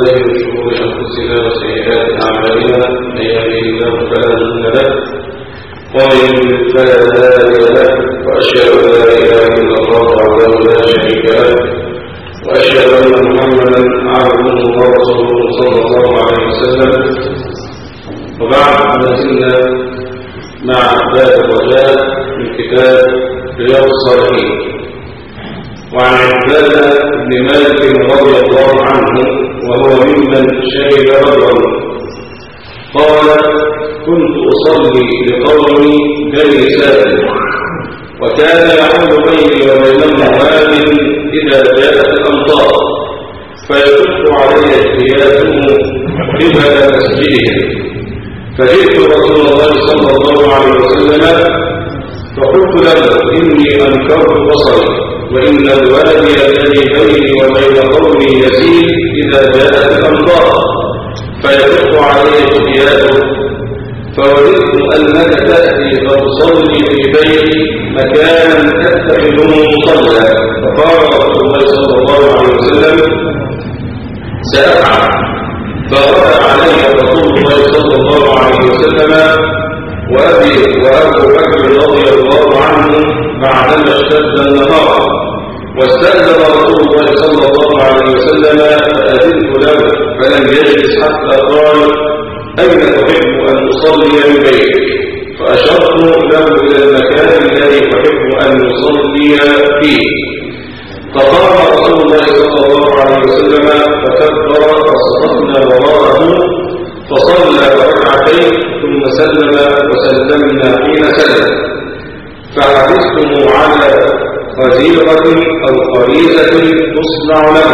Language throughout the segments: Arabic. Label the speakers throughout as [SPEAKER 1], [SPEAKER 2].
[SPEAKER 1] بالله من شرور أنفسنا وسيئات أعمالنا من يهده الله فلا مضل له ومن يضلل فلا هادي له وأشهد أن لا إله إلا الله وحده لا شريك له وأشهد أن محمدا عبده ورسوله صلى الله عليه وسلم. وبعد ما زلنا مع باب الرجاء من كتاب رياض الصالحين، وعن عبادة بن مالك رضي الله عنه وهو ممن شهد بدرا قال: كنت أصلي لقومي بني سالم، وكان يحول بيني وبينهم واد إذا جاءت الأمطار فيكف علي اجتيازهم قبل مسجدهم، فجئت رسول الله صلى الله عليه وسلم فقلت له: إني أنكرت بصري، وإن الوادي الذي بيني وبين قومي يسيل إذا جاءت الأمطار فيكف علي اجتيازه، فوجدت أنك تأتي فتصلي في بيتي مكانا تتخذه مصلى. فقال رسول الله صلى الله عليه وسلم: سأفعل. فرد علي رسول الله صلى الله عليه وسلم وأبي وأبو بكر رضي الله عنه بعدما اشتد النهار، واستأذن رسول الله صلى الله عليه وسلم فأذنت له فلم يجلس حتى قال: أين تحب أن أصلي من بيتك؟ فأشرت له إلى المكان الذي أحب أن أصلي فيه، فقام رسول الله صلى الله عليه وسلم فكبر فصرفنا وراءه فصلى ركعتين ثم سلم وسلمنا حين سلم، فحدثتم على خزيرة أو خريزة تصنع له،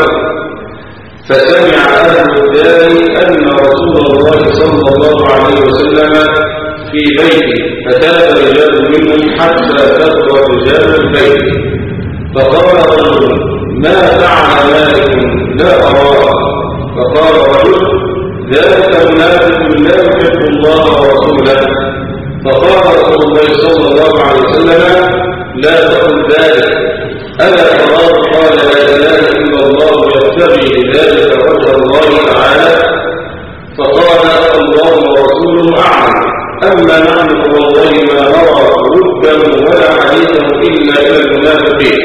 [SPEAKER 1] فسمع أهل الدار أن رسول الله صلى الله عليه وسلم في بيته، فتاب رجال منهم حتى كثر رجال البيت، فقال رجل: ما فعل مالك لا أراه؟ فقال رجل: ذلك منافق لا يحب الله ورسوله. فقال رسول الله صلى الله عليه وسلم: لا تقل ذلك، ألا تراه قال لا إله إلا الله يبتغي بذلك وجه الله تعالى؟ فقال: الله ورسوله أعلم، أما نحن فوالله ما نرى رده ولا حديثه إلا إلى المنافقين.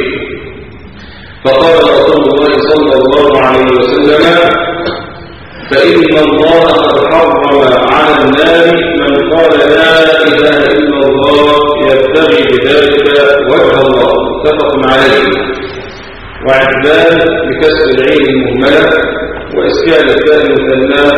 [SPEAKER 1] فقال رسول الله صلى الله عليه وسلم: فإن الله قد حرم على النار من قال لا إله إلا الله يبتغي بذلك وجه الله، متفق عليه. وعدلان بكسر العين المهملة وإسكان التاء المثنى،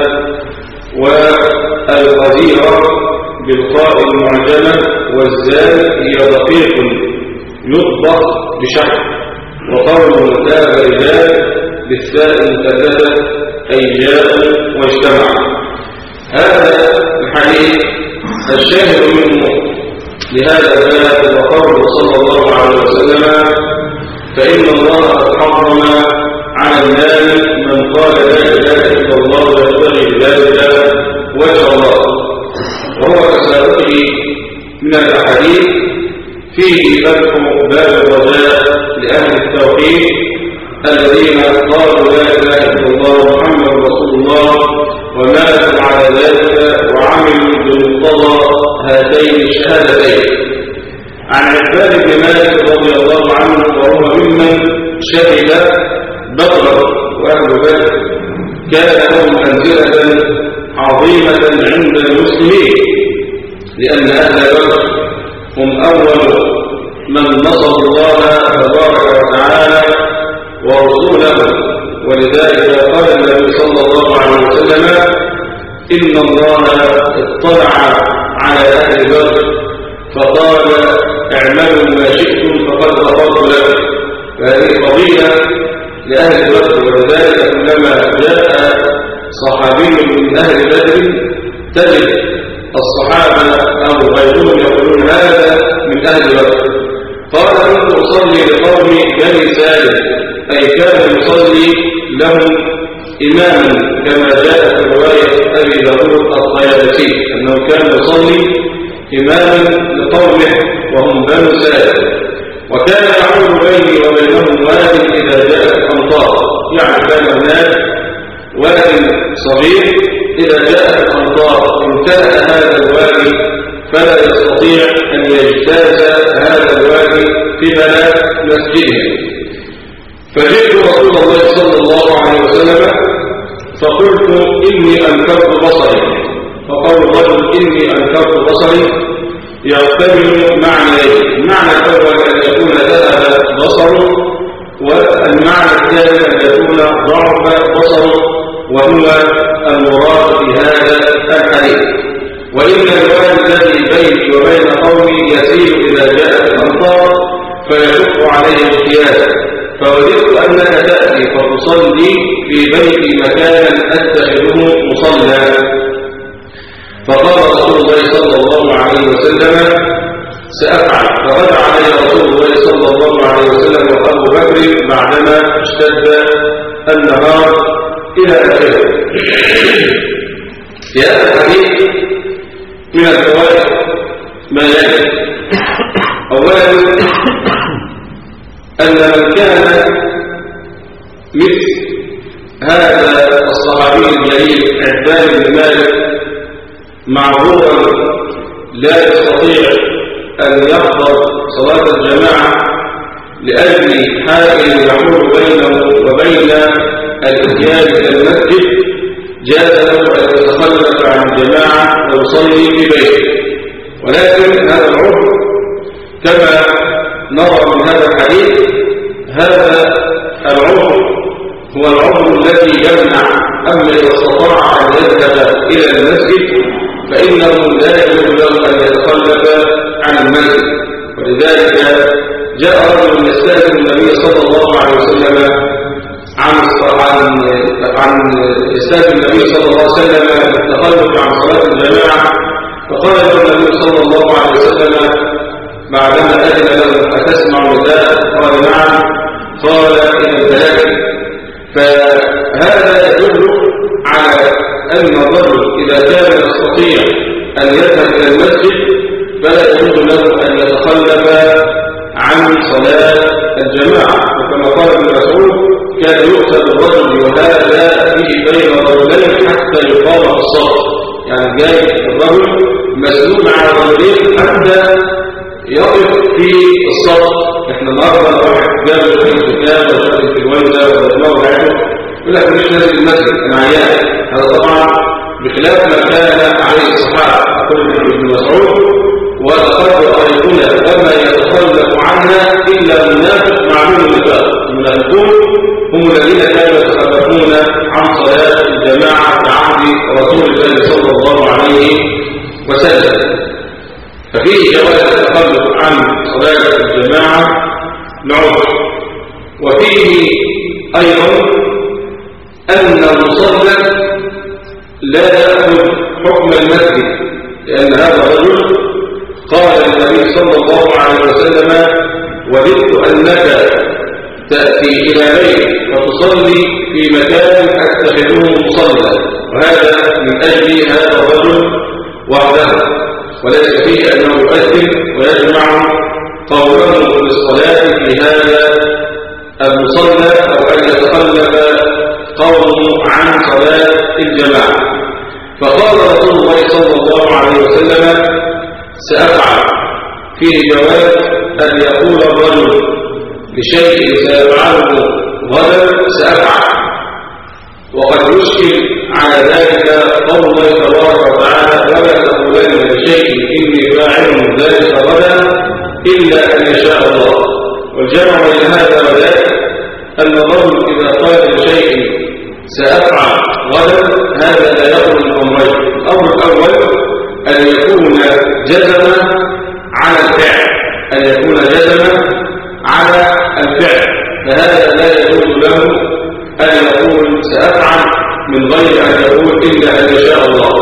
[SPEAKER 1] والغزيرة بالقاء المعجمة، والزال هي دقيق يطبخ بشحم، وقول تاب رجال بالثاء المثلثة أي جاءوا واجتمعوا. هذا الحديث الشاهد منه لهذا الباب وقوله صلى الله عليه وسلم: فإن الله قد حرم على النار من قال لا إله إلا الله يبتغي بذلك وجه الله. وهو كسابقه من الأحاديث فيه فتح باب الرجاء لأهل التوحيد الذين قالوا لا إله إلا الله محمد رسول الله وماتوا على ذلك وعملوا بمقتضى هاتين الشهادتين. عن عباد بن مالك رضي الله عنه وهو ممن شهد بدرا، وأهل بدر كان لهم منزلة عظيمة عند المسلمين، لأن أهل بدر هم أول من نصروا الله تبارك وتعالى ورسوله، ولذلك قال النبي صلى الله عليه وسلم: إن الله اطلع على أهل بدر فقال: اعملوا ما شئتم فقد غفرت لكم. فهذه فضيلة لأهل بدر، ولذلك كلما جاء صحابي من أهل بدر تجد الصحابة أو غيرهم يقولون هذا من أهل بدر. قال: كنت أصلي لقومي بني سالم، أي كان يصلي لهم إماما، كما جاء في رواية أبي داود الطيالسي أنه كان يصلي إماما لقومه وهم بنو سالم، وكان يحول بيني وبينهم واد إذا جاءت الأمطار، يعني كان هناك واد الصغير إذا جاءت الأمطار امتلأ هذا الوادي فلا يستطيع أن يجتاز هذا الوادي قبل مسجده. فجئت رسول الله صلى الله عليه وسلم فقلت إني أنكرت بصري. فقال الرجل إني أنكرت بصري يحتمل معنيين: المعنى الأول أن يكون ذهب بصره، والمعنى الثاني أن يكون ضعف بصره، وهو المراد في هذا الحديث. وإن الوادي الذي بيني وبين قومي يسير إذا جاءت الأمطار فيشق عليه القياس، فوددت أنك تأتي فتصلي في بيتي مكانا أتخذه مصلى. فقال رسول الله صلى الله عليه وسلم: سأفعل. فرد علي رسول الله صلى الله عليه وسلم وأبو بكر بعدما اشتد النهار إلى آخره. في هذا الحديث من الفوائد ما يلي: أولا أن من كان مثل هذا الصحابي الجليل عتبان بن مالك معذورا لا يستطيع أن يحضر صلاة الجماعة لأجل حائل يحول بينه وبين الاتيان إلى المسجد، جاز له أن يتخلف عن الجماعة ويصلي في بيته. ولكن هذا العذر كما نرى من هذا الحديث، هذا العذر هو العذر الذي يمنع. أما إذا استطاع أن يذهب إلى المسجد فإنه لا يجوز له أن يتخلف عن المسجد. ولذلك جاء رجل يستأذن النبي صلى الله عليه وسلم عن يستأذن النبي صلى الله عليه وسلم بالتخلف عن صلاة الجماعة، فقال له النبي صلى الله عليه وسلم بعدما أذن له: أتسمع نداء؟ قال: نعم. قال: إذا ذهب. فهذا يدل على أن الرجل إذا كان يستطيع أن يذهب إلى المسجد فلا يجوز له أن يتخلف عن صلاة الجماعة. وكما قال ابن مسعود: كان يؤتى بالرجل وهذا فيه بين رجلين حتى يقام الصف. يعني جاي الرجل مسلوب على رجلين حتى يقف في الصف. احنا النهارده واحد جاب في الكتاب وجاب في الوالده والموضع يقول لك مش نازل المسجد انا عيان. هذا طبعا بخلاف ما كان عليه الصحابه. يقول ابن مسعود: ولقد رايتنا وما يتخلف عنها الا منافق معلوم النفاق. المنافقون هم الذين كانوا يتخلفون عن صلاه الجماعه في عهد رسول الله صلى الله عليه وسلم. ففيه جواز التخلف عن صلاة الجماعة لعذر. وفيه أيضا أن المصلى لا يأخذ حكم المسجد، لأن هذا الرجل قال للنبي صلى الله عليه وسلم: وددت أنك تأتي إلى بيت فتصلي في مكان أتخذه مصلى. وهذا من أجل هذا الرجل وحده، وليس فيه أنه يؤذن ويجمع قوله للصلاة في هذا المصلى أو أن يتخلف قوله عن صلاة الجماعة. فقال رسول الله صلى الله عليه وسلم: سأفعل. فيه جواز أن يقول الرجل لشيء سيفعله غدا: سأفعل. وقد يشكل على ذلك قول الله تبارك وتعالى: ولا تقولن لشيء إني فاعل ذلك غدا إلا أن يشاء الله. والجمع بين هذا وذاك أن الرجل إذا قال لشيء سأفعل غدا هذا لا يخرج من أمرين: الأمر الأول أن يكون جزما على الفعل، أن يكون جزما على الفعل، فهذا لا يجوز له أن يقول سأفعل من غير أن يقول إلا أن يشاء الله.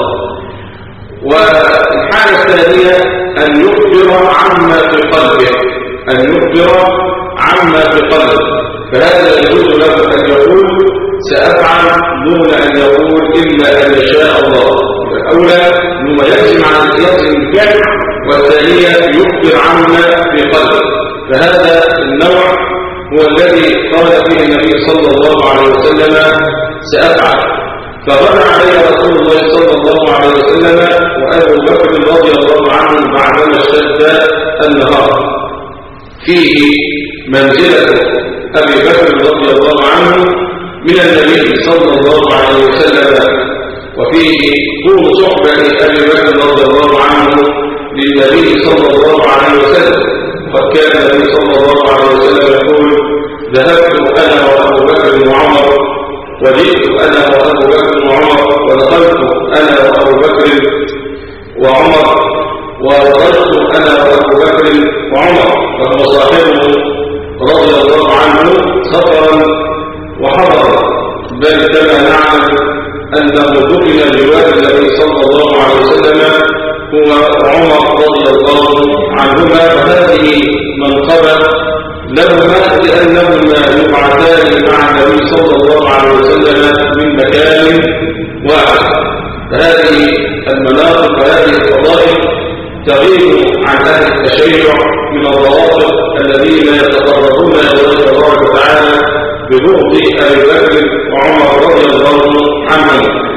[SPEAKER 1] والحالة الثانية أن يخبر عما في قلبه، أن يخبر عما في قلبه، فهذا يجوز له أن يقول سأفعل دون أن يقول إلا أن يشاء الله. الأولى هو يجزم على الفعل، والثانية يخبر عما في قلبه. فهذا النوع هو الذي قال فيه النبي صلى الله عليه وسلم سأفعل. فغدا عليه رسول الله صلى الله عليه وسلم وأبو بكر رضي الله عنه بعدما اشتد النهار. فيه منزلة أبي بكر رضي الله عنه من النبي صلى الله عليه وسلم، وفيه طول صحبة أبي بكر رضي الله عنه للنبي صلى الله عليه وسلم. قد كان النبي صلى الله عليه وسلم يقول: ذهبت أنا وأبو بكر وعمر، وجئت أنا وأبو بكر وعمر، ودخلت أنا وأبو بكر وعمر، وخرجت أنا وأبو بكر وعمر. فهو صاحبه رضي الله عنه سفرا وحضرا، بل كما نعلم أنه دفن بجوار النبي صلى الله عليه وسلم هو عمر رضي الله عنهما، وهذه منقبة لهما لأنهما يبعثان مع النبي صلى الله عليه وسلم من مكان واحد. فهذه المناقب وهذه الفضائل تغيب عن أهل التشيع من الروافض الذين يتقربون إلى الله تبارك وتعالى ببغض أبي بكر وعمر رضي الله عنهم.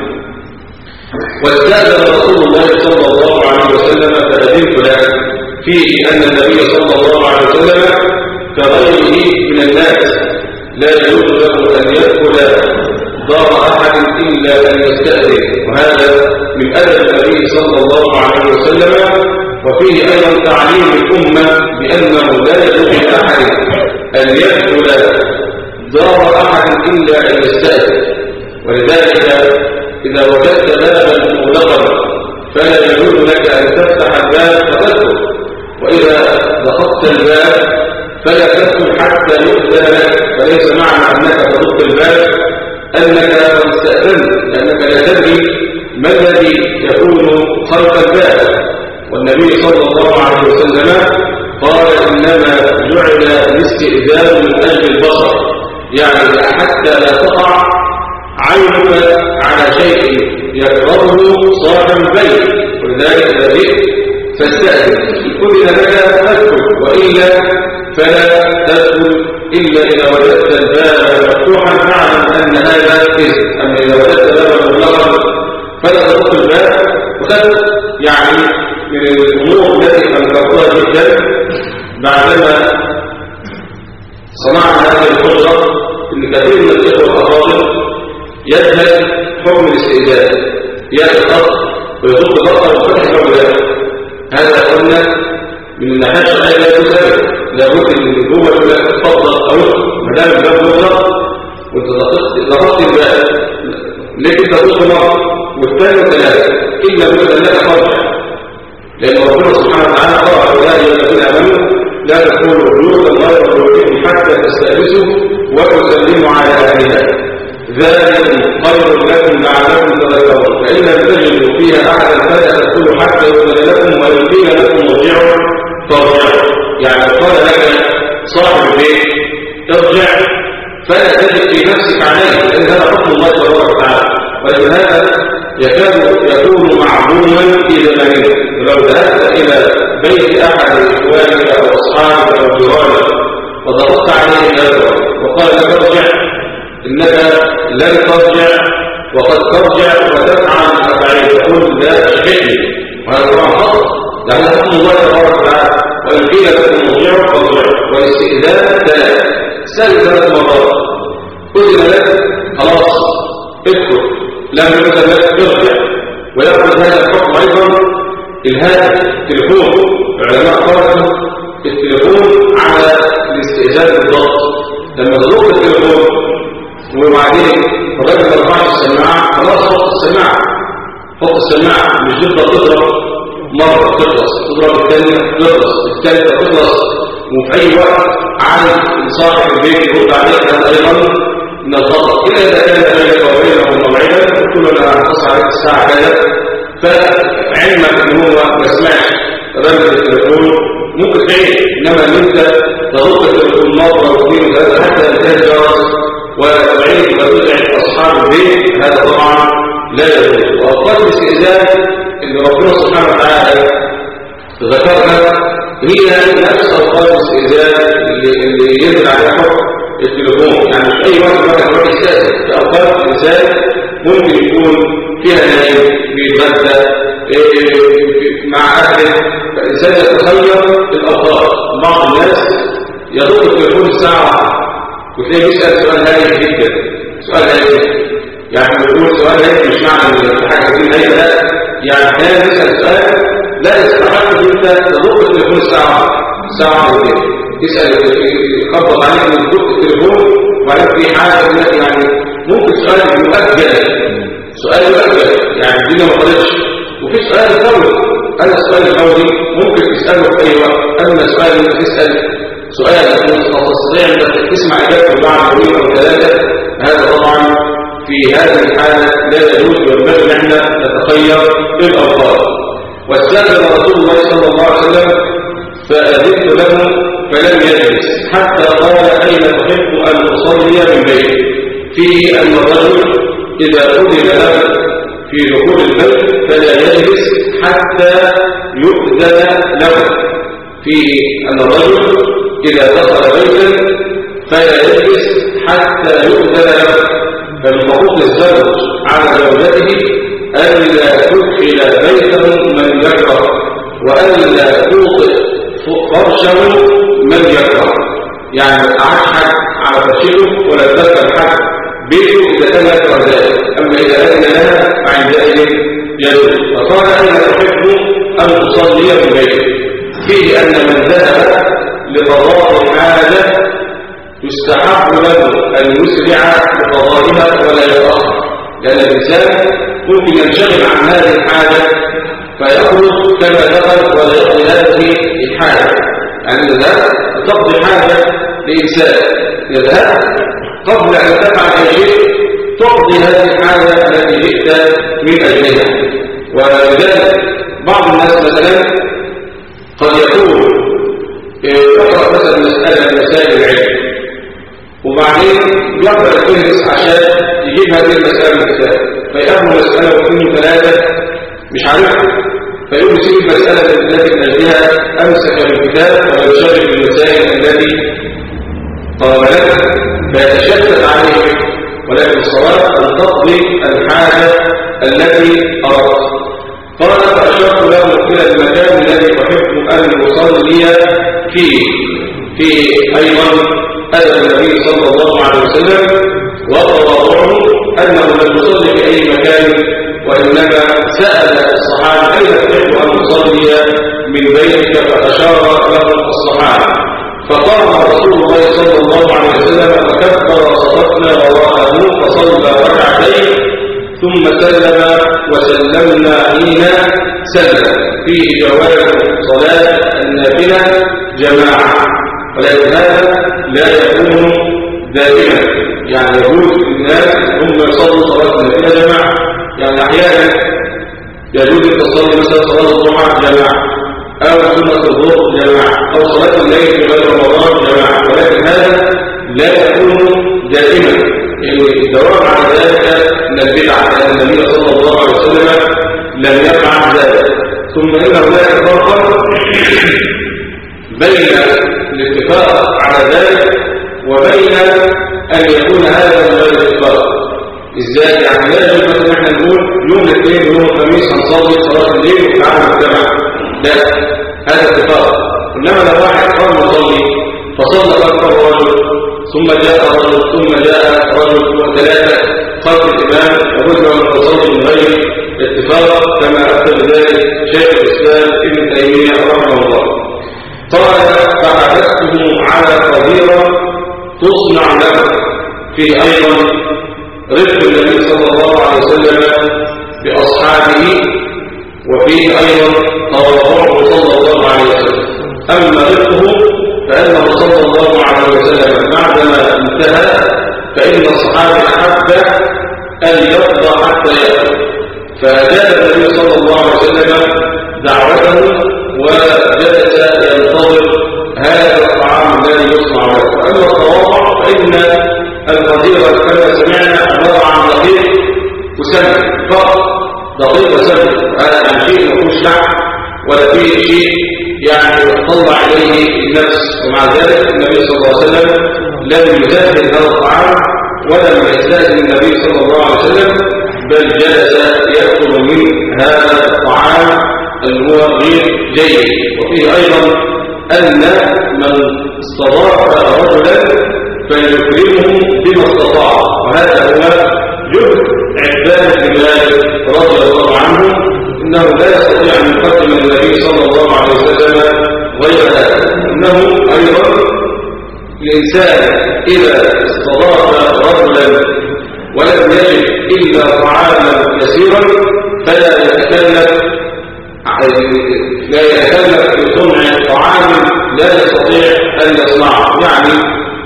[SPEAKER 1] واستأذن رسول الله صلى الله عليه وسلم فأذنت له، فيه أن النبي صلى الله عليه وسلم كغيره من الناس لا يجوز له أن يدخل دار أحد إلا أن يستأذن، وهذا من أدب النبي صلى الله عليه وسلم. وفيه أيضا تعليم الأمة بأنه لا يجوز لأحد أن يدخل دار أحد إلا أن يستأذن. ولذلك إذا وجدت بابا مغلقا فلا يجوز لك أن تفتح الباب فتدخل، وإذا ضغطت الباب فلا تدخل حتى يؤذن لك. فليس معنى أنك تضغط الباب أنك تستأذن، لأنك لا تدري ما الذي يكون خلف الباب. والنبي صلى الله عليه وسلم قال: إنما جعل الاستئذان من أجل البصر، يعني حتى لا تقع عينك على شيء يكرهه صاحب البيت. ولذلك إذا جئت فاستأذن، إذا لك تدخل، وإلا فلا تدخل إلا إذا وجدت الباب مفتوحا فاعلم أن هذا إذن. أما إذا وجدت بابا مغلقا فلا تدخل الباب. وقد يعني من الأمور التي أنكرتها جدا بعدما صنعنا هذه الخطوة إن كثير من الإخوة الأفاضل يجهل حكم الاستئذان، يأتي الأرض ويضب الأرض وفتح الأولاد. هذا قلنا من الناحية الشرعية لا تسبب، لابد من جوه الأولاد تفضل أو ما دام الباب مغلق وأنت ضغطت الباب لكن تضغط مرة والثاني والثلاثة إلا بمثل لا ترجع، لأن ربنا سبحانه وتعالى قال: يا أيها الذين آمنوا لا تدخلوا بيوتا غير بيوتكم حتى تستأنسوا وتسلموا على أهلها، ذلك خير لكم لعلكم تذكرون. فإن لم تجدوا فيها أحدا فلا تدخلوا حتى يؤذن لكم وإن قيل لكم ارجعوا فارجعوا. يعني قال لك صاحب البيت ارجع فلا تجد في نفسك عليه، لأن هذا حكم الله تبارك وتعالى. ولهذا يكاد يكون معلوما في زماننا. لو ذهبت إلى بيت أحد إخوانك أو أصحابك أو جيرانك وضغطت عليه الأجر وقال لك ارجع، إنك لن ترجع، وقد ترجع وتفعل أفعال تقول لا تشبهني، وهذا طبعا خطأ، لأن حكم الله تبارك وتعالى. وإن قيل لكم ارجعوا فارجعوا. والاستئذان سأل 3 مرات، أذن لك خلاص ادخل، لم يؤذن لك ارجع. ويأخذ هذا الحكم أيضا الهاتف، التليفون. العلماء قالوا التليفون على الاستئذان بالضبط. لما تضغط التليفون وبعدين الراجل ما رفعش السماعه خلاص حط السماعه، حط السماعه، مش تفضل تضرب مره تخلص، تضرب الثانيه تخلص، الثالثه تخلص، وفي اي وقت عايز صاحب البيت يرد عليك. هذا ايضا من الخطا. الا اذا كان بينك وبينه موعدا قلت له انا هخص عليك الساعه كذا، فعلمك ان هو ما سمعش رن التليفون ممكن تعيش. انما ان انت تضغط التليفون مره واثنين وثلاثه حتى ينتهي الجرس وتعيد وتزعج أصحاب البيت، هذا طبعا لا يجوز. وأوقات الاستئذان اللي ربنا سبحانه وتعالى ذكرها هي نفس أوقات الاستئذان اللي ينزل عليها حكم التليفون. يعني مش أي وقت ما تروح يستأذن، في أوقات الإنسان ممكن يكون فيها نايم بيتغدى مع أهله، فالإنسان يتخير الأوقات. بعض الناس يضرب التليفون الساعة وتلاقيه بيسأل سؤال هايف جدا، سؤال هايف يعني بيقول سؤال هايف مش معنى حاجة دي هايف، لا يعني كان يسأل سؤال لا يستحق ان انت تضرب التليفون ساعة وكده، يسأل يخبط عليك من ضبط التليفون وبعدين في حاجة يعني ممكن سؤال يؤجل، سؤال يؤجل يعني الدنيا ما خلصش، وفي سؤال يفوت. هذا السؤال الفوري ممكن تسأله في أي وقت، أما السؤال اللي تسأل سؤال تستطيع أن تسمع إجابته بعد يومين أو ثلاثة، هذا طبعا في هذه الحالة لا يجوز، وينبغي نحن نتخير في الأوقات. واستأذن رسول الله صلى الله عليه وسلم فأذنت له فلم يجلس حتى قال أين تحب أن أصلي من بيتي، فيه أن الرجل إذا أذن له في دخول البيت فلا يجلس حتى يؤذن له، فيه أن الرجل إذا دخل بيتا فلا يجلس حتى يؤذن له. فمن حقوق الزوج على زوجته ألا تدخل بيته من يكره، وألا توطئ فرشه من يكره، يعني ما تقعدش حد على فرشته ولا تدخل حد بيته إذا كان يكره ذلك. أما إذا أذن لها فعندئذ يجوز. فقال أنا أحب أن تصلي من بيته، فيه أن من ذهب لقضاء حاجة يستحب له أن يسرع بقضائها ولا يتأخر، لأن الإنسان ممكن ينشغل عن هذه الحاجة فيخرج كما دخل ولا يقضي هذه الحاجة. يعني إذا تقضي حاجة لإنسان يذهب قبل أن تفعل أي شيء تقضي هذه الحاجة التي جئت من أجلها. ولذلك بعض الناس مثلا قد يكون يقرأ مثلا مسألة من مسائل العلم وبعدين يقرأ الفهرس عشان يجيب هذه المسألة من الكتاب، فيأخذ مسألة واثنين وثلاثة مش عارفها، فيقوم يسيب المسألة التي من أجلها أمسك بالكتاب وينشغل بالمسائل التي طالبها فيتشتت عليه. ولكن الصلاة أن تقضي الحاجة التي أردت. قال فأشرت له إلى المكان الذي أحب أن أصلي فيه أيضا أدب النبي صلى الله عليه وسلم وتواضعه أنه لم يصلي في أي مكان، وإنما سأل الصحابة أين تحب أن تصلي من بيتك، فأشار له الصحابة. فقام رسول الله صلى الله عليه وسلم فكبر وصففنا وراءه فصلى ركعتين ثم سلم وسلمنا حين سلم، فيه جواز صلاة النافلة جماعة، ولكن هذا لا يكون دائما، يعني يجوز الناس هم يصلوا صلاة النافلة جماعة، يعني أحيانا يجوز أن تصلي مثلا صلاة الجمعة جماعة أو سنة الظهر جماعة أو صلاة الليل في غير رمضان جماعة، ولكن هذا لا يكون دائما. الدوام على ذلك من البدعة، لأن النبي صلى الله عليه وسلم لم يفعل ذلك. ثم إن هناك فرقا بين الاتفاق على ذلك وبين أن يكون هذا من غير اتفاق. إزاي؟ يعني لا يجب أن نحن نقول يوم الاثنين ويوم الخميس هنصلي صلاة الليل وتعالى نجتمع، لا، هذا اتفاق. إنما لو واحد قام يصلي فصلى أكبر رجل ثم جاء رجل ثم جاء رجل وثلاثة خلف الإمام ورجل يصلي من غير اتفاق، كما أكد ذلك شيخ الإسلام ابن تيمية رحمه الله. قال فحدثته على قديرة تصنع له، في أيضا رفق النبي صلى الله عليه وسلم بأصحابه، وفيه أيضا تواضعه صلى الله عليه وسلم. أما رفقه فإنه صلى الله عليه وسلم بعدما انتهى فإن الصحابة أحب أن يقضى حتى يأكل، فأجاب النبي صلى الله عليه وسلم دعوته وجلس ينتظر هذا الطعام الذي يصنع له. أما التواضع فإن القديرة كما سمعنا عبارة عن دقيق وسمن فقط، دقيق وسمن، هذا عن شيء مفهوش لحم ولا فيه شيء يعني يطلع إليه النفس. ومع ذلك النبي صلى الله عليه وسلم لم يجاهد هذا الطعام ولم يستأذن النبي صلى الله عليه وسلم بل جلس يأكل من هذا الطعام اللي هو غير جيد. وفيه أيضا أن من استضاف رجلا فليكرمه بما استطاع، وهذا هو جهد عباد بن مالك رضي الله عنه، إنه لا يستطيع أن يقدم النبي صلى الله عليه وسلم غير هذا. إنه أيضا الإنسان إذا استضاف رجلا ولم يجد إلا طعاما يسيرا فلا يتكلف بصنع طعام لا يستطيع أن يصنعه، يعني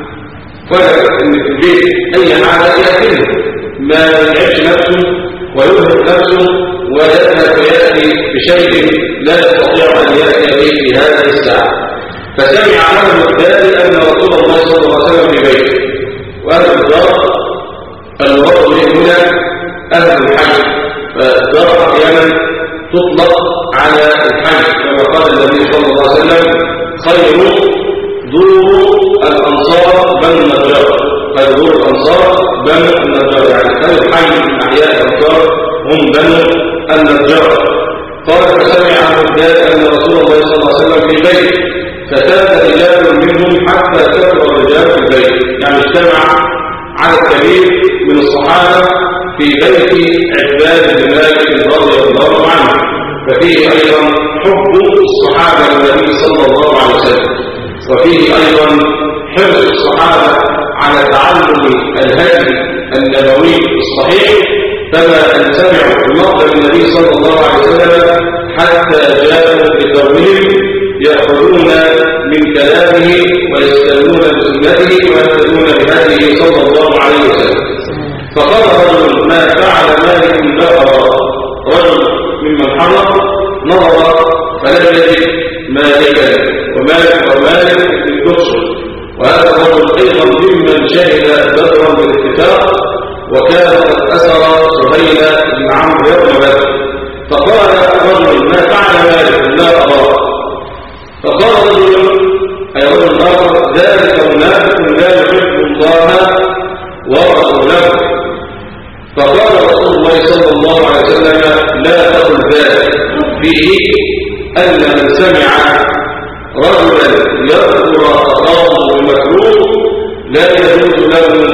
[SPEAKER 1] فرق إن في البيت أي حاجة يأكله، ما يتعبش نفسه ويرهق نفسه ويذهب ويأتي بشيء لا يستطيع أن يأتي به في هذه الساعة. فسمع له الدال أن رسول الله صلى الله عليه وسلم في بيته، وأهل الدار المراد به هنا أهل الحج، فالدار أحيانا تطلق على الحج كما قال النبي صلى الله عليه وسلم: خير دور الأنصار بنو النجار، خير دور الأنصار بنو النجار، يعني كان الحي من أحياء الأنصار هم بنو النجار. قال: فسمع الرجال أن رسول الله صلى الله عليه وسلم في بيت، فتاب رجال منهم حتى كثر الرجال في البيت، يعني اجتمع عدد كبير من الصحابة في بيت عباد بن مالك رضي الله عنه. ففيه أيضا حب الصحابة للنبي صلى الله عليه وسلم، وفيه أيضا حرص الصحابة على تعلم الهدي النبوي الصحيح، كما أن سمعوا مقدم النبي صلى الله عليه وسلم حتى جاءوا بقولهم يأخذون من كلامه ويستلمون بسنته ويهتدون بهديه صلى الله عليه وسلم. فقال رجل: ما فعل مالك لا أرى. رجل ممن حضر نظر فلم يجد مالكا، ومالك بن كرشم، وهذا الرجل أيضا ممن شهد بدرا بالاتفاق، وكان قد أسر سهيل بن عمرو يوم بدر. فقال رجل: ما فعل مالك لا أرى. فقال رجل أي رجل آخر: ذلك منافق لا يحب الله ورسوله. فقال رسول الله صلى الله عليه وسلم: لا تقل ذلك. فيه أن من سمع رجلا يذكر أخاه بمكروه لا يجوز له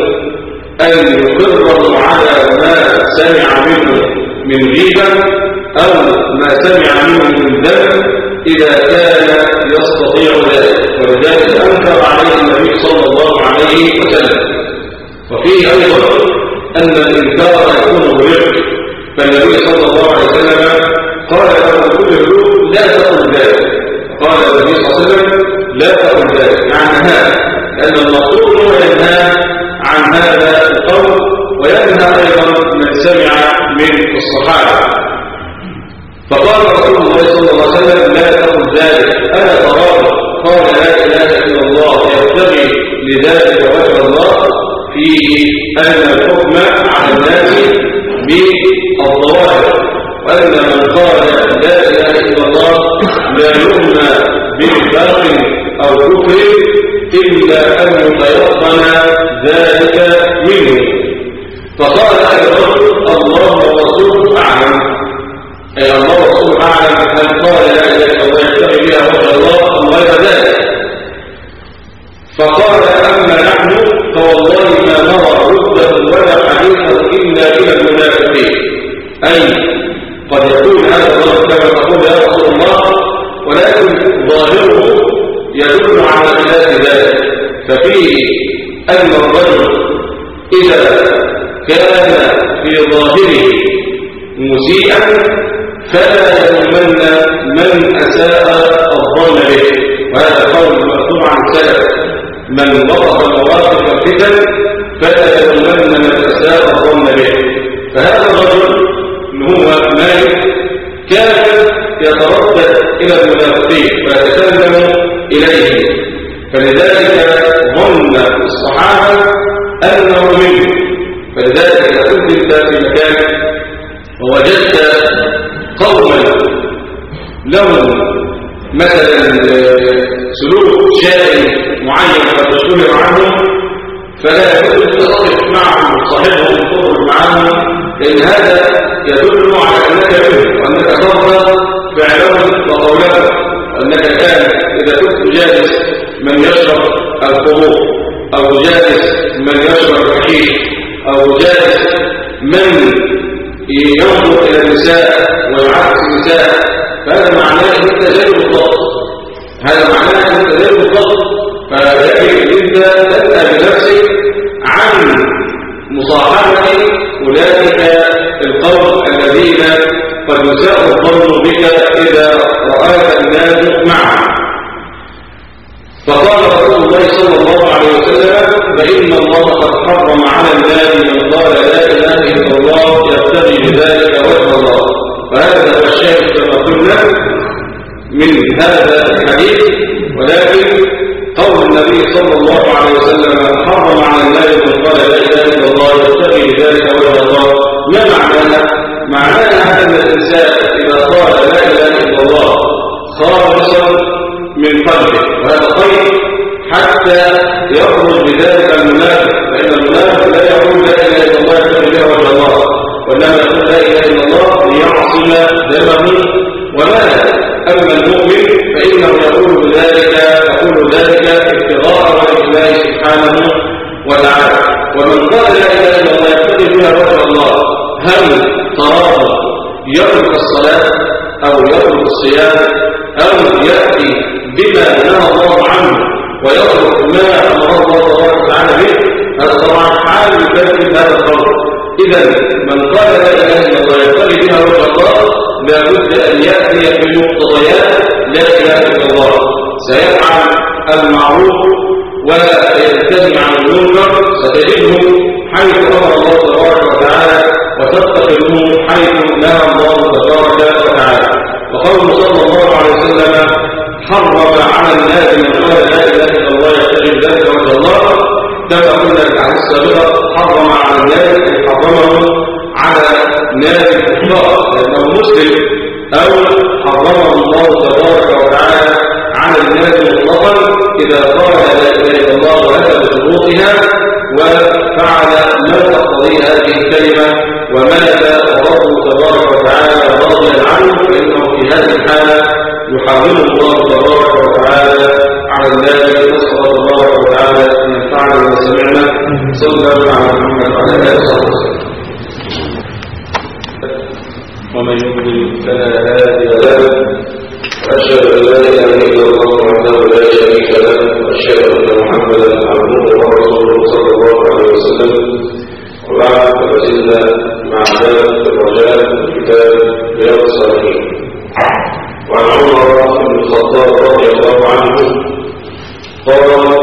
[SPEAKER 1] أن يقره على ما سمع منه من غيبة أو ما سمع منه من ذنب إذا كان يستطيع ذلك، ولذلك أنكر عليه النبي صلى الله عليه وسلم. وفيه أيضا أن الإنكار يكون برفق، فالنبي صلى الله عليه وسلم قال له كل هدوء: لا تقل ذلك. قال النبي صلى الله عليه وسلم: لا تقل ذلك، عن هذا، لأن المقصود هو ينهى عن هذا القول، وينهى أيضا من سمع من الصحابة. فقال رسول الله صلى الله عليه وسلم: لا تقل ذلك، أنا تراه قال لا إله إلا الله يبتغي لذلك وجه الله، فيه أن الحكم على الناس بالظواهر، وأن من قال لا إله إلا الله لا يؤمن بنفاق أو كفر إلا أن يتيقن ذلك منه. فقال أيضا: الله ورسوله أعلم، أي الله ورسوله أعلم أن قال لا إله إلا الله يبتغي بها وجه الله أم غير ذلك. فقال: أما نحن فوالله ما نرى رده ولا حديثا إلا إلى المنافقين. أي قد يكون هذا الرجل كما تقول يا رسول الله، ولكن ظاهره يدل على خلاف ذلك. ففيه أن الرجل إذا كان في ظاهره مسيئا فلا يؤمن من أساء الظن به، وهذا قول مكتوب عن السلف: من وقف مواقف الفتن فلا يؤمن من أساء الظن به. فهذا الرجل اللي هو مالك كان يتردد إلى المنافقين ويتكلم إليه، فلذلك ظن الصحابة أنه منه. فلذلك إذا كنت أنت في مكان ووجدت قوما لهم مثلا سلوك شائن معين قد اشتهر عنهم، فلا يجوز تصرف معهم وتصاحبهم وتخرج معهم لأن هذا يدل على أنك منه وأنك ترضى فعلهم وقولهم، وأنك كان إذا كنت تجالس من يشرب الخمور أو تجالس من يشرب الحشيش أو تجالس من ينظر إلى النساء ويعكس النساء، فهذا معناه أنك تجارب الضغط، هذا معناه أنك تجارب الضغط. فيجب أنت تسأل بنفسك عن مصاحبة أولئك القوم الذين قد يساء الظن بك إذا رآك الناس معهم. فقال رسول الله صلى الله عليه وسلم: فإن الله قد حرم على النار من قال لا إله إلا الله يبتغي بذلك وجه الله. فهذا هو الشاهد كما قلنا من هذا الحديث. ولكن قول النبي صلى الله عليه وسلم حرم على النار من قال لا إله إلا الله يبتغي بذلك وجه الله، ما معناها؟ معناها أن الإنسان إذا قال لا إله إلا الله خالصا من قلبه، وهذا خير حتى يخرج بذلك المنافق، فإن المنافق لا يقول لا إله إلا الله يبتغي بها وجه الله، وإنما يقول لا إله إلا الله ليعصم دمه وماله. أما المؤمن فإنه يقول ذلك ابتغاء وجه الله سبحانه وتعالى. ومن قال لا إله إلا الله يبتغي بها وجه الله، هل تراه يترك الصلاة أو يترك الصيام أو يأتي بما نهى الله عنه ويترك ما أمر الله تبارك وتعالى به؟ هذا طبعا حال يكذب هذا القول. إذا من قال لا إله إلا الله يبتغي بها وجه الله لابد أن يأتي بمقتضيات لا إله إلا الله، سيفعل المعروف ويلتزم عن المنكر، ستجده حيث أمر الله تبارك وتعالى وتتخذه حيث نهى الله تبارك وتعالى. وقوله صلى الله عليه وسلم حرم على الناس من قال لا إله إلا الله يبتغي بذلك وجه الله، كما قلنا في الحديث السابق حرم على الناس، حرمه على ناس الكفار لأنه مسلم، أو حرمه الله تبارك وتعالى على الناس مطلقا إذا قال لا إله إلا الله وأتى بشروطها وفعل ما تقتضي هذه الكلمة ومات ربه تبارك وتعالى راضيا عنه، فإنه في هذه الحالة يحرم الله تبارك وتعالى على الناس. نسأل الله تبارك وتعالى أن ينفعنا بما سمعنا. صلى الله على محمد وعلى آله وصحبه وسلم. ومن يضلل فلا هادي له، وأشهد أن لا إله إلا الله وحده لا شريك له، وأشهد أن محمدا عبده ورسوله صلى الله عليه وسلم. وبعد، فزلنا مع باب الرجاء في كتاب رياض الصالحين. وعن عمر بن الخطاب رضي الله عنه قال: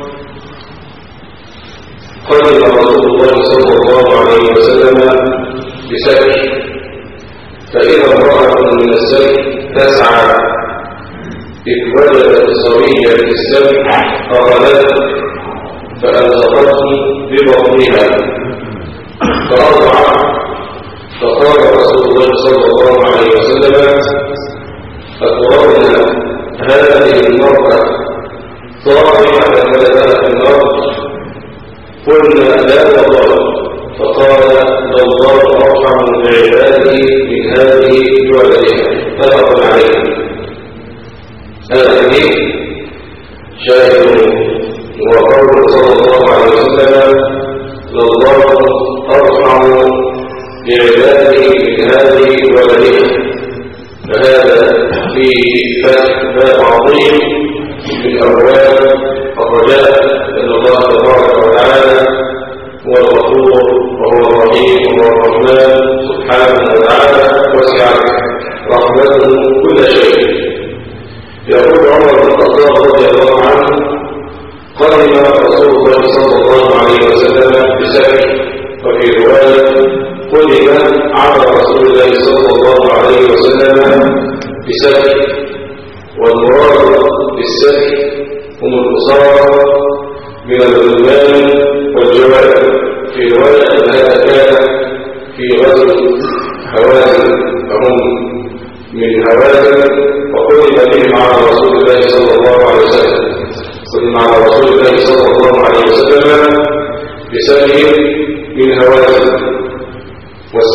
[SPEAKER 1] قدم رسول الله صلى الله عليه وسلم بسبع، فإذا امرأة من السبع تسعى، إذ وجدت صبيا في السبع فغلته فألصقته ببطنها فأرضعت. فقال رسول الله صلى الله عليه وسلم: أترون هذه المرأة طارحة ولدها في الأرض؟ قلنا: لا والله. فقال: لله أرحم بعباده من هذه بولدها. متفق عليه. هذا الحديث شاهد وقوله صلى الله عليه وسلم: لله أرحم بعباده من هذه بولدها. فهذا فيه فتح باب عظيم من أبواب الرجاء، أن الله تبارك وتعالى هو الغفور وهو الرحيم وهو الرحمن سبحانه وتعالى، وسعت رحمته كل شيء. يقول عمر بن الخطاب رضي الله عنه: قدم رسول الله صلى الله عليه وسلم بسبع، وفي رواية قدم على رسول الله صلى الله عليه وسلم بسبع. والمراد بالسبع هم الأسارة من الغلمان والجوارح. في رواية أن هذا كان في غزوة هوازن، فهم من هوازن، وقدم بهم على رسول الله صلى الله عليه وسلم. قدم على رسول الله صلى الله عليه وسلم بسبع من هوازن.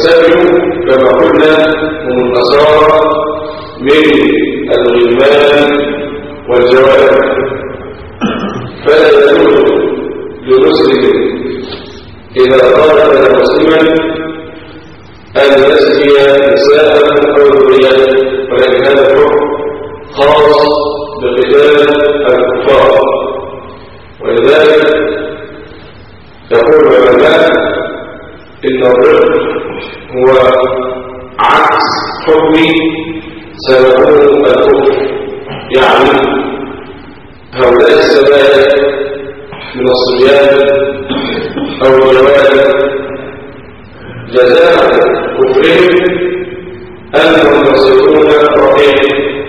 [SPEAKER 1] هم الأسارى من الغلمان والجوارح. فلا يجوز لمسلم إذا قاتل مسلما أن يسقي نساءه أو ذريته، ولكن هذا الحكم خاص بقتال الكفار. ولذلك يقول العلماء إن الرق هو عكس حكمي سببه الكفر، يعني هؤلاء السبايا من الصبيان أو الجوارح جزاء كفرهم أنهم يصيرون رقيقا،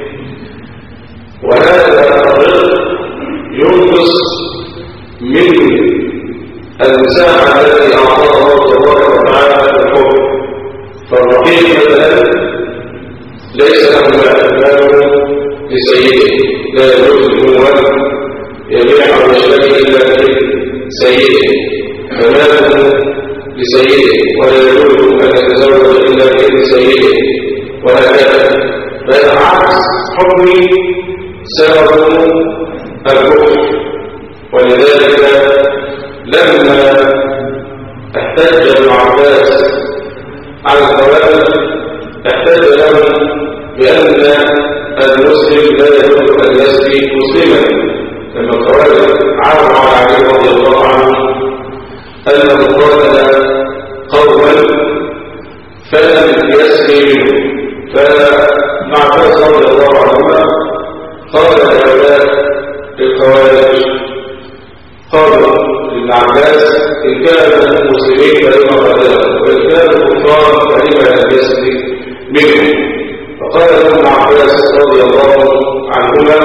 [SPEAKER 1] وهذا الرق ينقص من المساحة التي أعطاها الله تبارك وتعالى في الحكم. فالرقيق مثلا ليس له مال لسيده، لا يجوز له أن يبيع أو يشتري إلا بسيده، فماله لسيده، ولا يجوز أن يتزوج إلا بإذن سيده، وهكذا. بل عكس حكمي سببه الكفر. ولذلك لما احتج ابن عباس على الخوارج احتج لهم بأن المسلم لا يجوز أن يسقي مسلما، لما الخوارج عرضوا على علي رضي الله عنه أنه قاتل قوما فلم يسقي منه، فابن عباس رضي الله عنهما قال لهؤلاء الخوارج، قالوا لابن عباس إن كانوا مسلمين فلما قتلهم، وإن كانوا كفار فلما لم يسلم منهم. فقال له ابن عباس رضي الله عنهما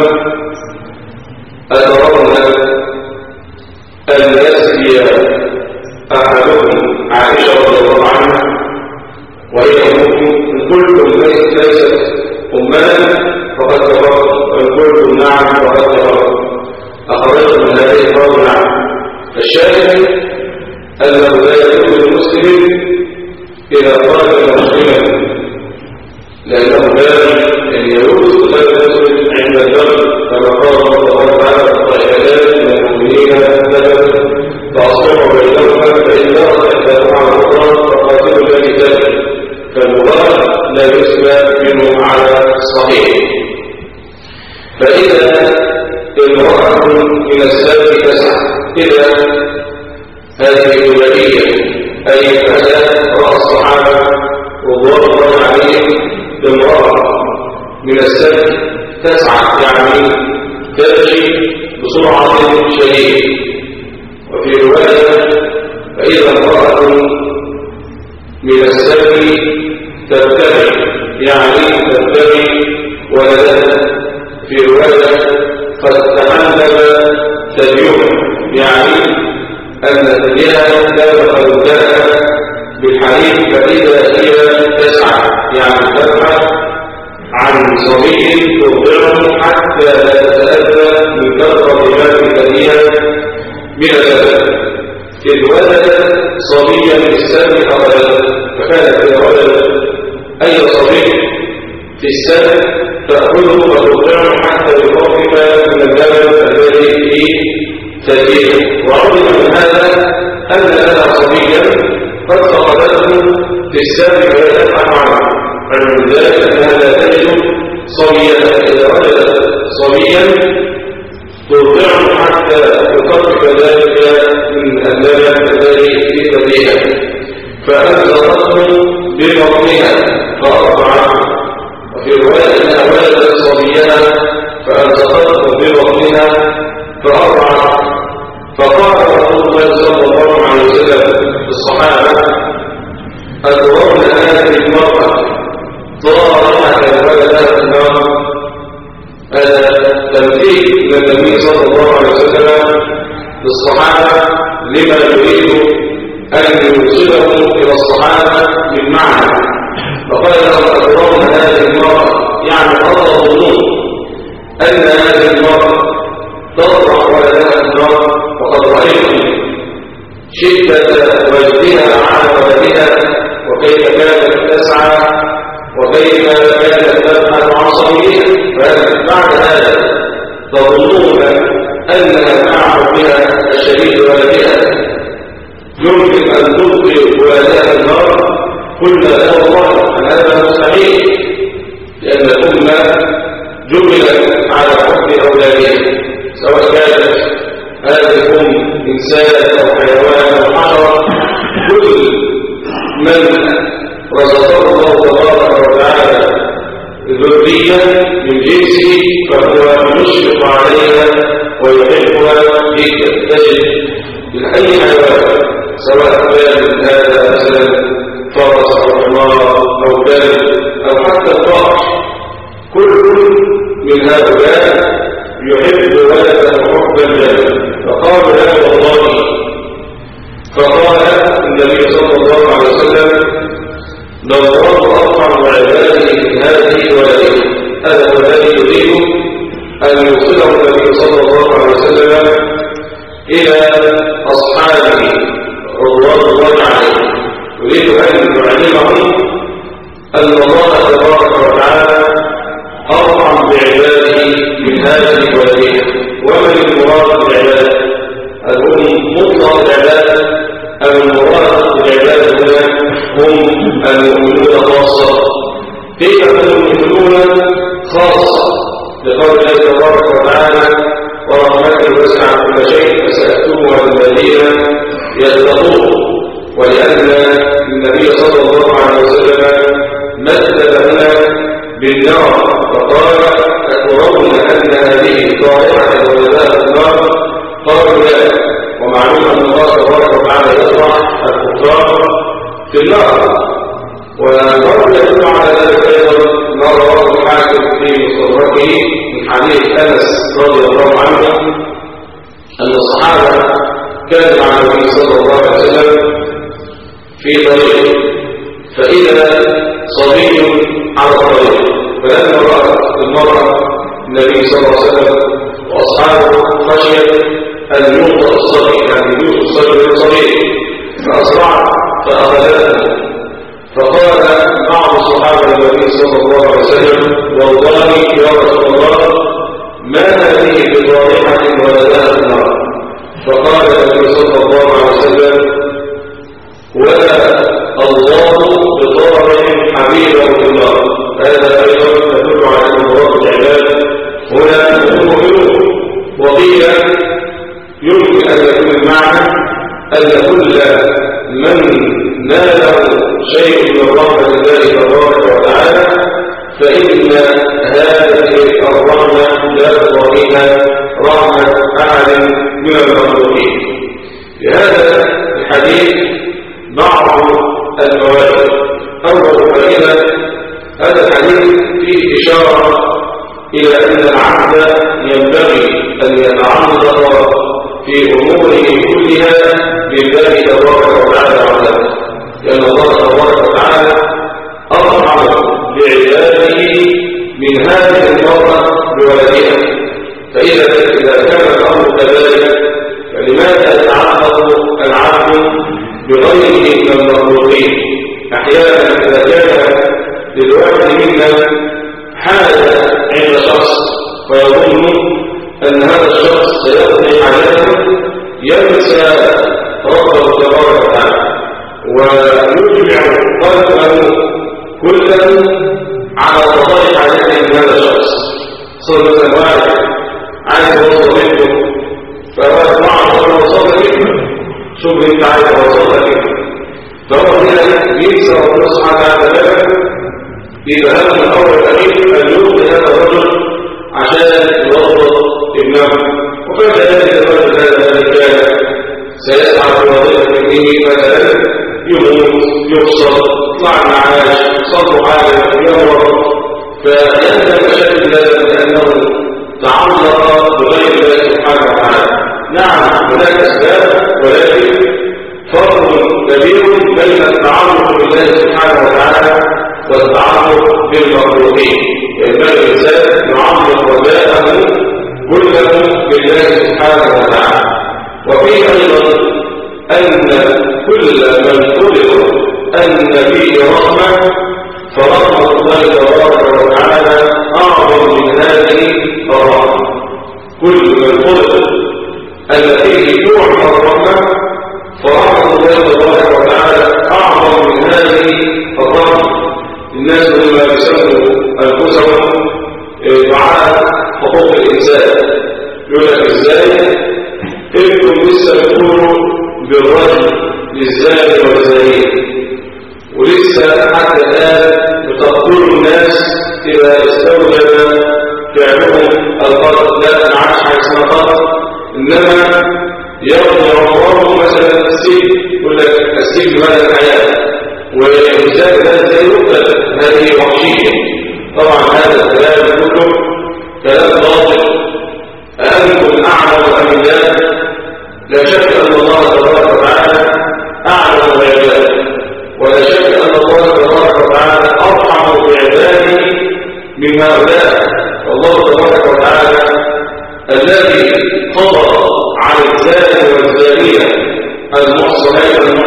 [SPEAKER 1] أترون أن يسقي أحدكم عائشة رضي الله عنها وهي أمكم؟ إن قلتم ليست أمنا فقد كفرتم، وإن قلتم نعم فقد كفرتم. أخرجتم من هذه القول نعم. فالشاهد أنه لا يجوز للمسلم إذا قاتل مسلما، لأنه لا يجوز المسلم عند الجرد، كما قال الله تعالى والعياذ من المؤمنين نبذ فأصلحوا بينهما فإن بغت إحداهما على الأخرى فقاتلوا التي تبغي، فالمبارك لا يسمى منه على الصحيح. فإذا امرأة من السبب تسعى، إذا هذه الولاية أي فتاة رأى الصحابة رضوان الله عليهم بامرأة من السبب تسعى، يعني تمشي بسرعة شديدة. وفي رواية فإذا امرأة من السبب تبتغي، يعني تبتغي ولدها. في رواية قد تحلب ثديها، يعني أن ثديها لا تخلدها بالحليب، فإذا هي تسعى يعني تبحث عن صبي ترضعه حتى لا تتأذى من كثرة ما في ثديها من اللبن. إذ ولدت صبيا في السن أخذته، فكانت إذا ولدت أي صبي في السن تأخذه وترضعه حتى يخفف من اللبن الذي في ثديها. وعلم من هذا أن لها صبيا قد فقدته في السن وهي تبحث عنه، فمن ذلك أنها لا تجد صبيا. إذا وجدت صبيا ترضعه حتى يخفف ذلك من اللبن الذي في ثديها، فأنزلته ببطنها فأرضعته. وفي رواية أنها ولدت صبيها فألصقته ببطنها فأرضعته. فقال رسول الله صلى الله عليه وسلم للصحابة أترون هذه المرأة ضارعة ولدها في النار؟ هذا تمثيل من النبي صلى الله عليه وسلم للصحابة لما يريد أن يوصله إلى الصحابة من معنى. فقال لهم أترون هذه المرأة وكيف كانت تبحث عن صغيرها، فبعد هذا تظنون أنها تعرف بها الشديد ولدها يمكن أن تلقي ولدها النار؟ قلنا لا والله أن هذا مستحيل، لأن الأمة جملت على حب أولادها، سواء كانت هذه الأم إنسان أو حيوان أو حشرة، كل من رزقه الله تبارك وتعالى ذرية من جنسه فهو يشفق عليها ويحبها جدا. تجد من أي حيوان سواء كان هذا مثلا فرس أو حمار أو كلب أو حتى الطائر، كل من هؤلاء يحب ولده حبا جدا. فقال له والله، فقال النبي صلى الله عليه وسلم لو الله أطعم عباده من هذه ولده. هذا هو الذي يريد أن يوصله النبي صلى الله عليه وسلم إلى أصحابه رضوان الله عليهم، يريد أن يعلمهم أن الله تبارك وتعالى أرحم بعباده من هذه ولده. ومن المراد بالعباد؟ هم مطلق العباد أم المراد بالعباد هنا هم المؤمنون خاصة؟ كيف هم المؤمنون خاصة؟ لقول الله تبارك وتعالى ورحمته وسعت كل شيء فسأكتبها للذين يتقون. ولأن النبي صلى الله عليه وسلم مثل هنا بالنار فقال أترون أن هذه طائرة ولدها النار؟ قالوا لا. ومعلوم أن الله تبارك وتعالى يطرح الكفار في النار. والمرء يدل على ذلك أيضا ما رواه الحاكم في مصدره من حديث أنس رضي الله عنه أن الصحابة كانوا مع النبي صلى الله عليه وسلم في طريق، فإذا صبي على الطريق، فلما رأت المرأة النبي صلى الله عليه وسلم وأصحابه خشيت أن ينطق الصبي، يعني يوسف الصبي بالصبي، فأسرعت فأخذته. فقال بعض صحابة النبي صلى الله عليه وسلم والله يا رسول الله ما هذه بطارحة ولدها النار؟ فقال النبي صلى الله عليه وسلم ولا الله بطارح حبيبه في النار. هذا أيضا يدل على مراد العباد هنا المؤمنون. وقيل يمكن أن يكون المعنى أن كل من ناله شيء من رحمة الله تبارك وتعالى فإن هذه الرحمة لا تضاهيها رحمة أحد من المخلوقين. لهذا الحديث بعض الفوائد. أول فائدة، هذا الحديث فيه إشارة إلى أن العبد ينبغي أن يتعرض في أموره كلها لله تبارك وتعالى وحده، لأن الله تبارك وتعالى أرحم بعباده من هذه المرأة بولدها. فإذا كان الأمر كذلك فلماذا يتعرض العبد بغيره من المخلوقين؟ أحيانا إذا كان للواحد منا حاجة عند شخص فيظن أن هذا الشخص سيقضي حاجته ينسى ربه تبارك وتعالى ويجمع قلبه كله على قضاء حاجته من هذا الشخص. صار مثلا واحد عايز يوصل منه فهو معه أن وصل منه، شوف انت عايز توصل منه، فهو هنا ينسى ربنا سبحانه وتعالى. يبقى هذا من أول الأخير أن يلقي هذا الرجل عشان يوصل ابنه، وكان ذلك الرجل هذا كان سيسعى في وظيفة ابنه مثلا يموت يفصل يطلع المعاش صلوا حاجة يمر فيندم بشكل ذلك لأنه تعلق بغير الله سبحانه وتعالى. نعم هناك أسباب، ولكن فرق كبير بين التعلق بالله سبحانه وتعالى والتعلق بالمخلوقين. ينبغي الإنسان يعلق رجاءه كله بالله سبحانه وتعالى. وفي أيضا أن كل من قدر أن فيه رحمة فرحمة الله تبارك وتعالى أعظم من هذه الرحمة. كل من خلق التي تعمى الرحمة فرحمة الله تبارك وتعالى أعظم من هذه الرحمة. الناس لما يسموا أنفسهم دعاء حقوق الإنسان يقول لك إزاي إنكم لسه بتقولوا بالرجل للزاني والزانية، ولسه حتى الآن بتقتلوا الناس إذا استوجب فعلهم القتل. لا أنا عارف حاجة اسمها قتل، إنما يرضي عمره مثلا السجن، يقول لك السجن مدى الحياة، والإنسان ده ازاي يقتل، هذه وحشية. طبعا هذا الكلام كله كلام باطل. أنتم أعلم أم الله؟ لا شك أن الله تبارك وتعالى أعلم بعباده، ولا شك أن الله تبارك وتعالى أرحم بعباده من هؤلاء. والله تبارك وتعالى الذي قضى على الزاني والزانية المحصنين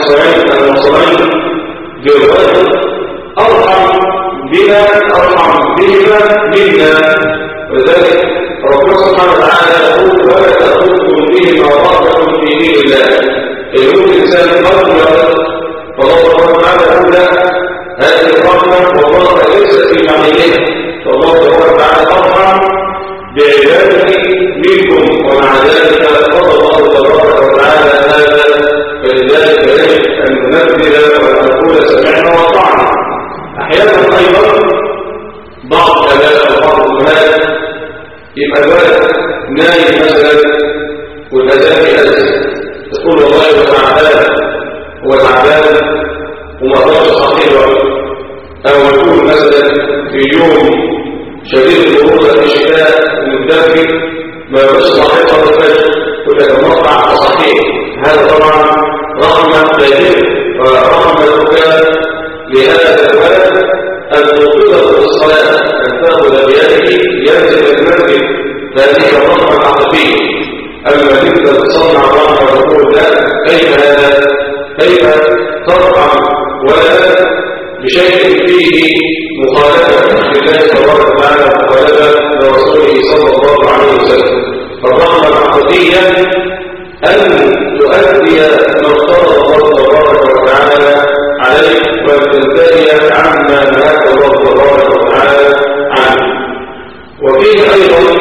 [SPEAKER 1] بالرجل أرحم بنا، أرحم بهما منا. وذلك ربنا سبحانه وتعالى يقول ولا تأخذكم بهما رأفة في دين الله. يقول الإنسان قلبه فالله سبحانه وتعالى يقول لا، هذه الرحمة والله ليست في معنيها. فالله سبحانه وتعالى أرحم بعباده منكم، ومع ذلك قضى الله تبارك وتعالى هذا. فلذلك يجب أن ننفذ وأن نقول سمعنا وأطعنا. أحيانا أيضا بعض الآباء وبعض الأمهات يبقى الولد نايم مثلا والأذان يأذن، تقول والله هو تعبان وما قدرش صحيح وقت. أو يقول مثلا في يوم شديد البرودة في الشتاء ومتدفي ما يبقاش صحيح صلاة الفجر، يقول لك المطلع صحيح. هذا طبعا رحمة تجد ورحمة لهذا الولد أن توقظه في الصلاة، أن تأخذ بيده ينزل المسجد. هذه الرحمة العاطفية. أما تبدأ تصنع الرحمة وتقول لا، كيف هذا؟ كيف ترحم ولد بشيء فيه مخالفة لله تبارك وتعالى ومخالفة لرسوله صلى الله عليه وسلم؟ فالرحمة العاطفية أن تؤدي ما اختار الله تبارك وتعالى عليه، وأن تنتهي عما نهاك الله تبارك وتعالى عنه. وفيه أيضا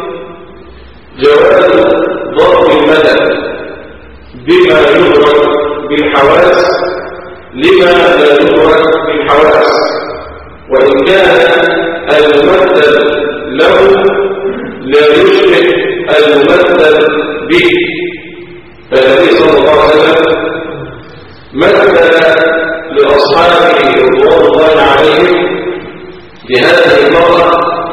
[SPEAKER 1] جواز ضرب المثل بما يدرك بالحواس لما لا يدرك بالحواس، وإن كان الممثل له لا يشبه الممثل به. فالنبي صلى الله عليه وسلم مثل لأصحابه رضوان الله عليهم بهذه المرة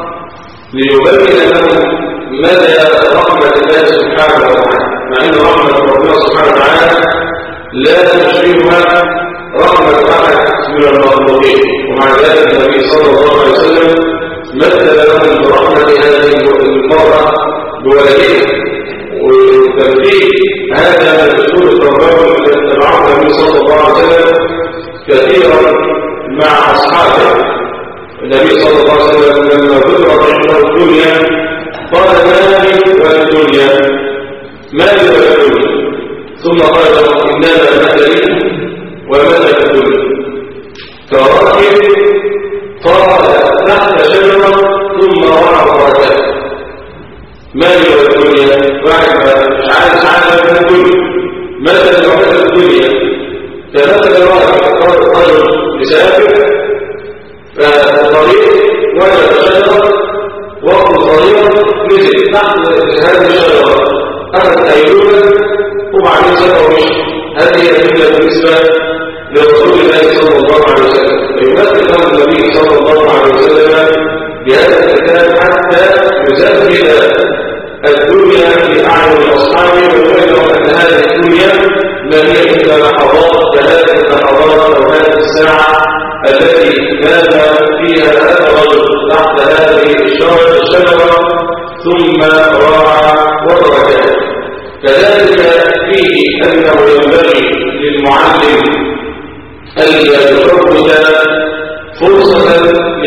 [SPEAKER 1] ليبين لهم مدى رحمة الله سبحانه وتعالى، مع أن رحمة ربنا سبحانه وتعالى لا تشبهها رحمة أحد من المخلوقين. ومع ذلك النبي صلى الله عليه وسلم مثل لهم برحمة هذه المرة بولديه. والتمثيل هذا من أصول التربوي التي اتبعه النبي صلى الله عليه وسلم كثيرا مع أصحابه. النبي صلى الله عليه وسلم لما ذكرت عنده الدنيا قال ما لي والدنيا، ما لي والدنيا، ثم قال إنما مثلي ومثل الدنيا كراكب قال تحت شجرة ثم وقع فرجات. ما لي والدنيا، واحد مش عارف حاجة من الدنيا، مثل ومثل الدنيا كمثل واحد رجل يسافر فالطريق وجد شجرة وقت صغيرة نزل تحت هذه الشجرة أخذ أيوبا وبعدين سافر ومشي. هذه الدنيا بالنسبة لرسول الله صلى الله عليه وسلم. فيمثل له النبي صلى الله عليه وسلم بهذا الكتاب حتى يزهد الدنيا في أعين أصحابه ويبين أن هذه الدنيا ما هي إلا لحظات كهذه اللحظات أو هذه الساعة التي نام فيها هذا الرجل تحت هذه الشجرة ثم راح وتركها. كذلك فيه أنه ينبغي للمعلم أن يترك فرصة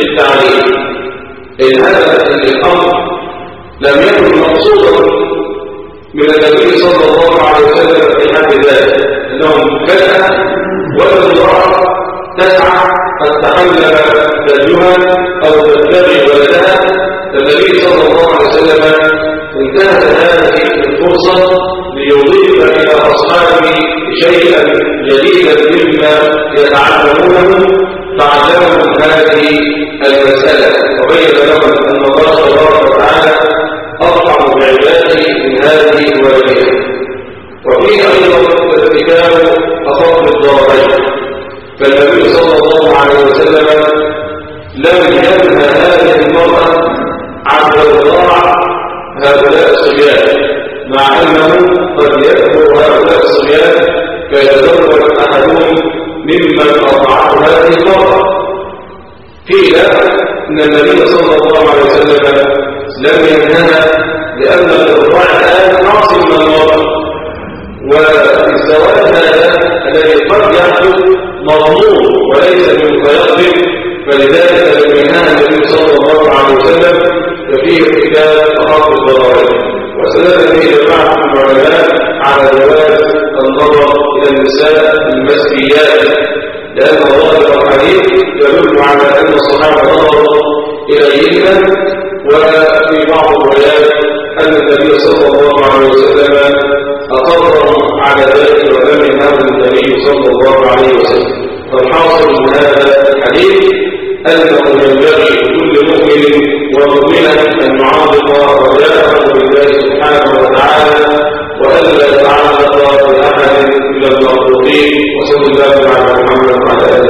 [SPEAKER 1] للتعليم. إن هذا الأمر لم يكن مقصودا من النبي صلى الله عليه وسلم في حد ذاته، أنهم فجأة ولد امرأة تسعى أن تحمل زوجها أو تبتغي ولدها، فالنبي صلى الله عليه وسلم انتهت هذه الفرصة ليضيف إلى أصحابه شيئا جديدا مما يتعلمونه، فعلمهم هذه المسألة وبين لهم أن الله تبارك وتعالى أرحم بعباده من هذه الوالدة. وفيه أيضا ارتكاب أخف الضررين، فالنبي صلى الله عليه وسلم لم ينهى هذه المرأة عن إرضاع هؤلاء الصبيان، مع أنه قد يكبر هؤلاء الصبيان فيتزوج أحدهم ممن أرضعته هذه المرأة. قيل إن النبي صلى الله عليه وسلم لم ينهى لأن الإرضاع الآن عاصم من المرأة، والزواج هذا الذي قد يحدث مضمون وليس متيقن، فلذلك لم ينهى النبي صلى الله عليه وسلم ففيه ارتكاب أخف الضررين. وسدل فيه جماعة العلماء على جواز النظر إلى النساء المسكيات، لأن ظاهر الحديث يدل على أن الصحابة نظروا إليهن، وفي بعض الروايات أن النبي صلى الله عليه وسلم أقرهم على ذلك ولم ينهى النبي صلى الله عليه وسلم. فالحاصل من هذا الحديث أنه ينبغي لكل مؤمن ومؤمنة أن يعظم رجاءه بالله سبحانه وتعالى، وألا يتعلق بأحد من المخلوقين. وصلى الله على محمد وعلى آله